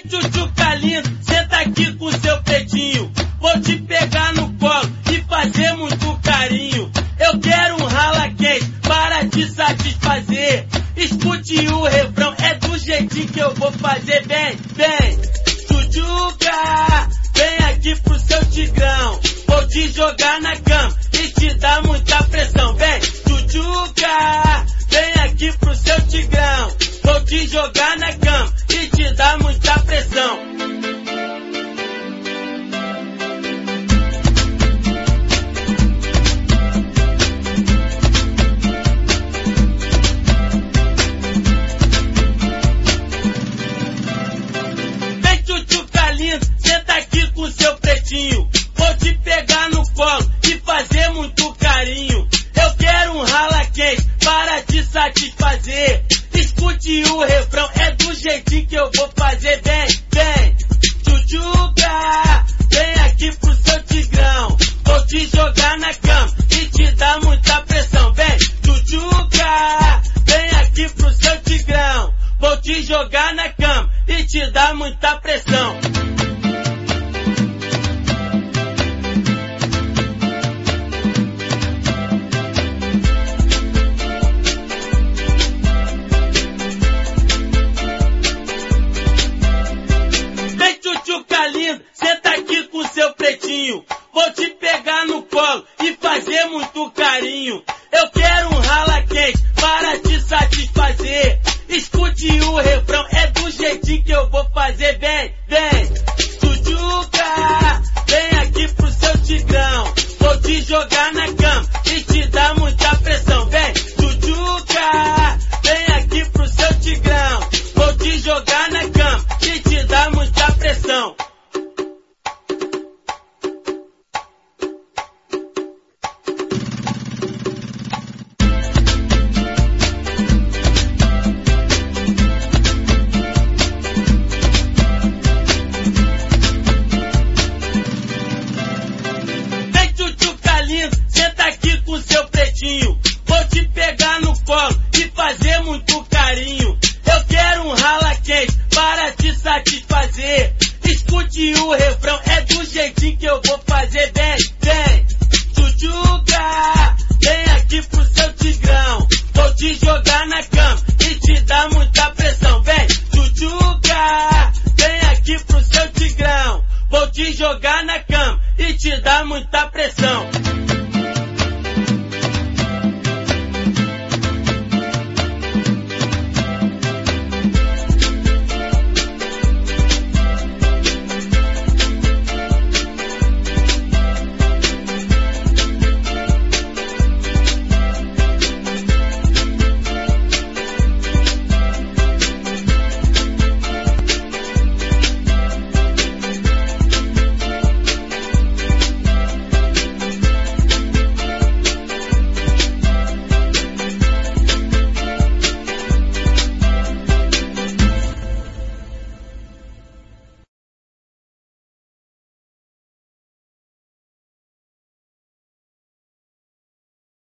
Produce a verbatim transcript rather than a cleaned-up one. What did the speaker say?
tchutchuca lindo, senta aqui com seu pretinho. Vou te pegar no colo e fazer muito carinho. Eu quero um rala quente para te satisfazer. Escute o refrão, é do jeitinho que eu vou fazer. Vem, vem, tchutchuca, vem aqui pro seu tigrão. Vou te jogar na cama e te dar muita pressão. Vem, tchutchuca, vem aqui pro seu tigrão. Vou te jogar na cama e te dar muita pressão. Vem, tchutchuca lindo, senta aqui com seu pretinho. Vou te pegar no colo e fazer muito carinho. Eu quero um rala quente para te satisfazer. Escute o refrão, é do jeitinho que eu vou fazer. Vem, vem, tchutchuca, vem aqui pro seu tigrão. Vou te jogar na cama e te dar muita pressão. Vem, tchutchuca, vem aqui pro seu tigrão. Vou te jogar na cama e te dar muita pressão. Lindo, senta aqui com seu pretinho. Vou te pegar no colo e fazer muito carinho. Eu quero um rala quente para te satisfazer. Escute o refrão, é do jeitinho que eu vou fazer. Vem, vem, tchutchuca, vem aqui pro seu tigrão. Vou te jogar na cama e te dar muita pressão. Vem, tchutchuca, vem aqui pro seu tigrão. Vou te jogar na cama e te dar muita pressão. Senta aqui com seu pretinho.